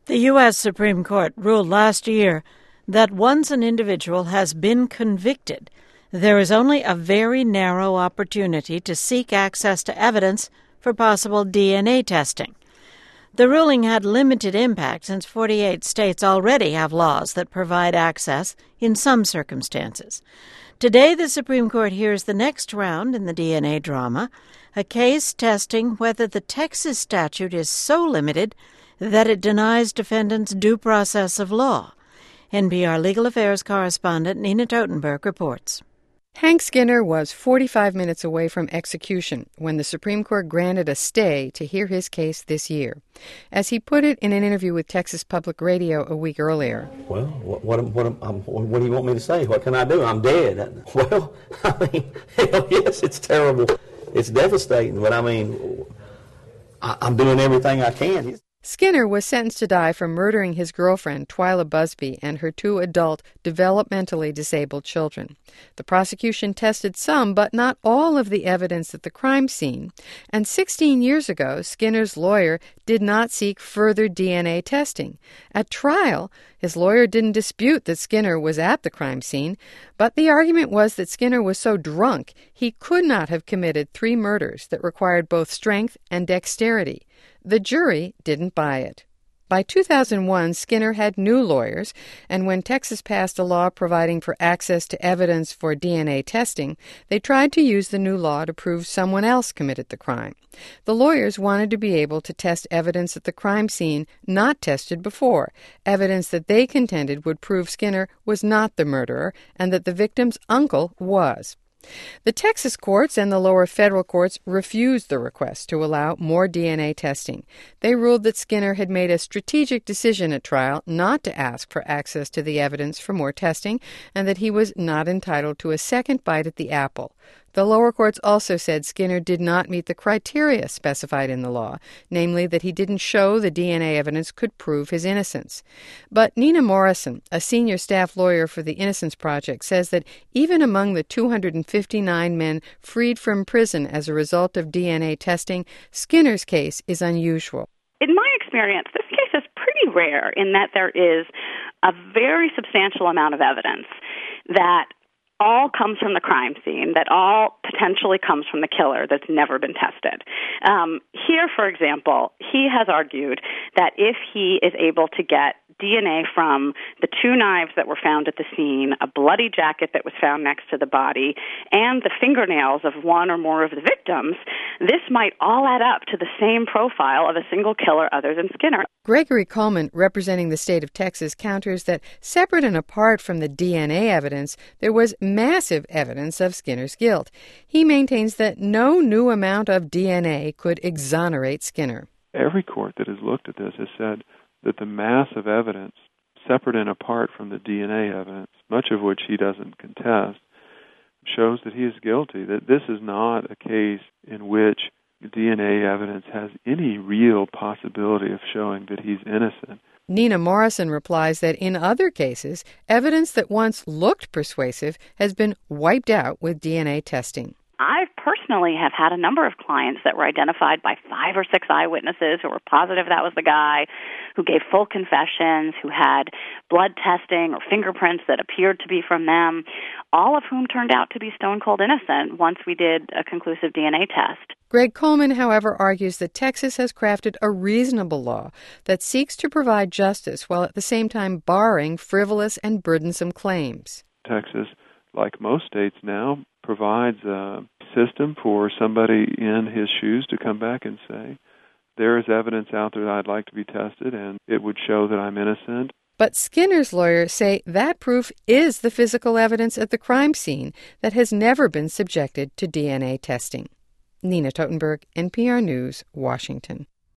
The U.S. Supreme Court ruled last year that once an individual has been convicted, there is only a very narrow opportunity to seek access to evidence for possible DNA testing. The ruling had limited impact since 48 states already have laws that provide access in some circumstances. Today, the Supreme Court hears the next round in the DNA drama, a case testing whether the Texas statute is so limited that it denies defendants due process of law. NPR Legal Affairs correspondent Nina Totenberg reports. Hank Skinner was 45 minutes away from execution when the Supreme Court granted a stay to hear his case this year. As he put it in an interview with Texas Public Radio a week earlier. Well, what do you want me to say? What can I do? I'm dead. Well, I mean, hell yes, it's terrible. It's devastating, but I mean, I'm doing everything I can. Skinner was sentenced to die for murdering his girlfriend, Twyla Busby, and her 2 adult, developmentally disabled children. The prosecution tested some, but not all of the evidence at the crime scene. And 16 years ago, Skinner's lawyer did not seek further DNA testing. At trial, his lawyer didn't dispute that Skinner was at the crime scene, but the argument was that Skinner was so drunk he could not have committed 3 murders that required both strength and dexterity. The jury didn't buy it. By 2001, Skinner had new lawyers, and when Texas passed a law providing for access to evidence for DNA testing, they tried to use the new law to prove someone else committed the crime. The lawyers wanted to be able to test evidence at the crime scene not tested before, evidence that they contended would prove Skinner was not the murderer and that the victim's uncle was. The Texas courts and the lower federal courts refused the request to allow more DNA testing. They ruled that Skinner had made a strategic decision at trial not to ask for access to the evidence for more testing and that he was not entitled to a second bite at the apple. The lower courts also said Skinner did not meet the criteria specified in the law, namely that he didn't show the DNA evidence could prove his innocence. But Nina Morrison, a senior staff lawyer for the Innocence Project, says that even among the 259 men freed from prison as a result of DNA testing, Skinner's case is unusual. In my experience, this case is pretty rare in that there is a very substantial amount of evidence that all comes from the crime scene, that all potentially comes from the killer that's never been tested. Here, for example, he has argued that if he is able to get DNA from the 2 knives that were found at the scene, a bloody jacket that was found next to the body, and the fingernails of one or more of the victims, this might all add up to the same profile of a single killer other than Skinner. Gregory Coleman, representing the state of Texas, counters that separate and apart from the DNA evidence, there was massive evidence of Skinner's guilt. He maintains that no new amount of DNA could exonerate Skinner. Every court that has looked at this has said that the mass of evidence, separate and apart from the DNA evidence, much of which he doesn't contest, shows that he is guilty, that this is not a case in which DNA evidence has any real possibility of showing that he's innocent. Nina Morrison replies that in other cases, evidence that once looked persuasive has been wiped out with DNA testing. I personally have had a number of clients that were identified by 5 or 6 eyewitnesses who were positive that was the guy, who gave full confessions, who had blood testing or fingerprints that appeared to be from them, all of whom turned out to be stone-cold innocent once we did a conclusive DNA test. Greg Coleman, however, argues that Texas has crafted a reasonable law that seeks to provide justice while at the same time barring frivolous and burdensome claims. Texas, like most states now, provides a system for somebody in his shoes to come back and say, there is evidence out there that I'd like to be tested, and it would show that I'm innocent. But Skinner's lawyers say that proof is the physical evidence at the crime scene that has never been subjected to DNA testing. Nina Totenberg, NPR News, Washington.